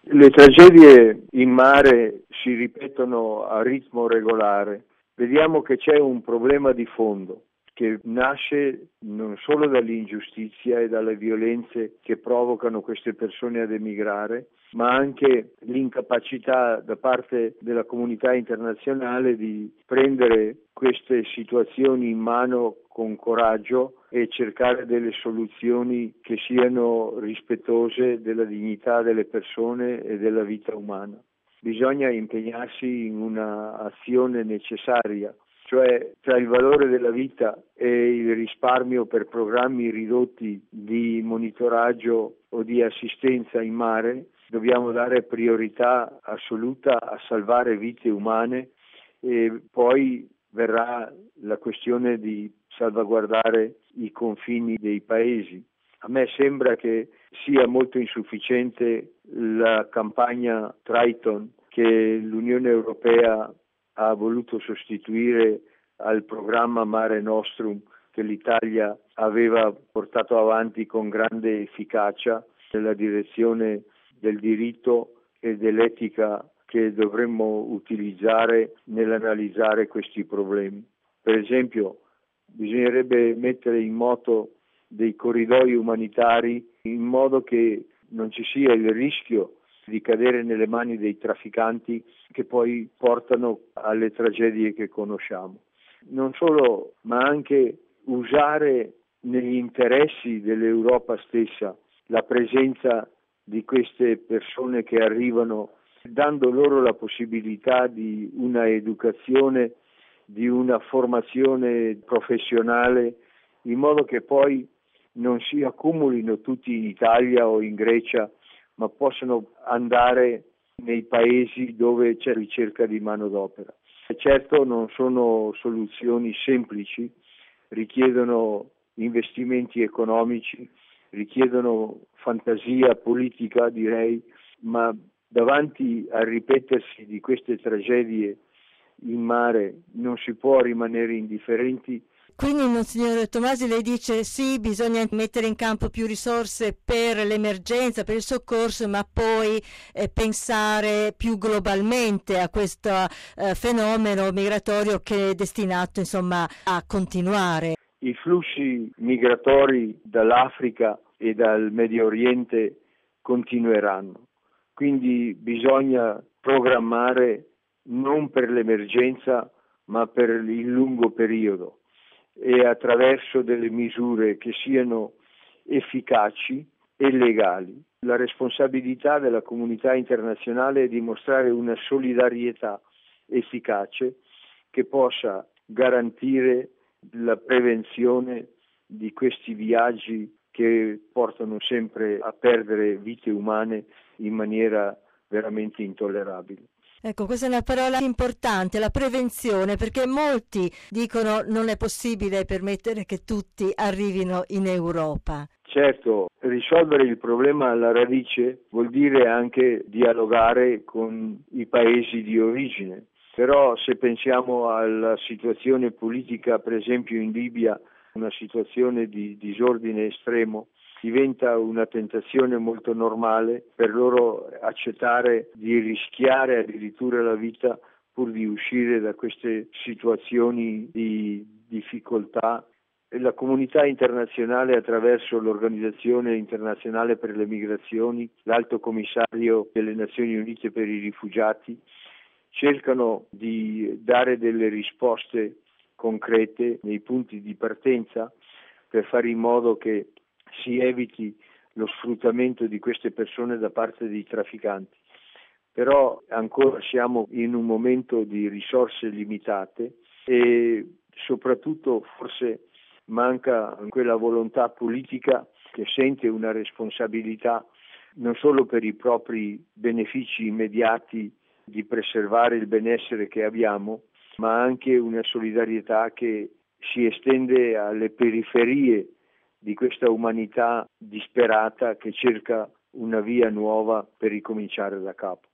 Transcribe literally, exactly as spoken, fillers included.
Le tragedie in mare si ripetono a ritmo regolare. Vediamo che c'è un problema di fondo che nasce non solo dall'ingiustizia e dalle violenze che provocano queste persone ad emigrare, ma anche l'incapacità da parte della comunità internazionale di prendere queste situazioni in mano con coraggio e cercare delle soluzioni che siano rispettose della dignità delle persone e della vita umana. Bisogna impegnarsi in una azione necessaria, cioè tra il valore della vita e il risparmio per programmi ridotti di monitoraggio o di assistenza in mare, dobbiamo dare priorità assoluta a salvare vite umane e poi verrà la questione di salvaguardare i confini dei paesi. A me sembra che sia molto insufficiente la campagna Triton che l'Unione Europea ha voluto sostituire al programma Mare Nostrum che l'Italia aveva portato avanti con grande efficacia nella direzione del diritto e dell'etica che dovremmo utilizzare nell'analizzare questi problemi. Per esempio, bisognerebbe mettere in moto dei corridoi umanitari in modo che non ci sia il rischio di cadere nelle mani dei trafficanti che poi portano alle tragedie che conosciamo. Non solo, ma anche usare negli interessi dell'Europa stessa la presenza di queste persone che arrivano, dando loro la possibilità di una educazione, di una formazione professionale, in modo che poi non si accumulino tutti in Italia o in Grecia, ma possano andare nei paesi dove c'è ricerca di manodopera. Certo non sono soluzioni semplici, richiedono investimenti economici, richiedono fantasia politica, direi, ma davanti al ripetersi di queste tragedie in mare non si può rimanere indifferenti. Quindi, Monsignor Tomasi, lei dice sì, bisogna mettere in campo più risorse per l'emergenza, per il soccorso, ma poi eh, pensare più globalmente a questo eh, fenomeno migratorio che è destinato, insomma, a continuare. I flussi migratori dall'Africa e dal Medio Oriente continueranno, quindi bisogna programmare non per l'emergenza, ma per il lungo periodo, e attraverso delle misure che siano efficaci e legali. La responsabilità della comunità internazionale è dimostrare una solidarietà efficace che possa garantire la prevenzione di questi viaggi che portano sempre a perdere vite umane in maniera veramente intollerabile. Ecco, questa è una parola importante, la prevenzione, perché molti dicono non è possibile permettere che tutti arrivino in Europa. Certo, risolvere il problema alla radice vuol dire anche dialogare con i paesi di origine. Però se pensiamo alla situazione politica, per esempio in Libia, una situazione di disordine estremo, diventa una tentazione molto normale per loro accettare di rischiare addirittura la vita pur di uscire da queste situazioni di difficoltà. E la comunità internazionale, attraverso l'Organizzazione Internazionale per le Migrazioni, l'Alto Commissario delle Nazioni Unite per i Rifugiati, cercano di dare delle risposte concrete nei punti di partenza per fare in modo che si eviti lo sfruttamento di queste persone da parte dei trafficanti. Però ancora siamo in un momento di risorse limitate e soprattutto forse manca quella volontà politica che sente una responsabilità non solo per i propri benefici immediati di preservare il benessere che abbiamo, ma anche una solidarietà che si estende alle periferie di questa umanità disperata che cerca una via nuova per ricominciare da capo.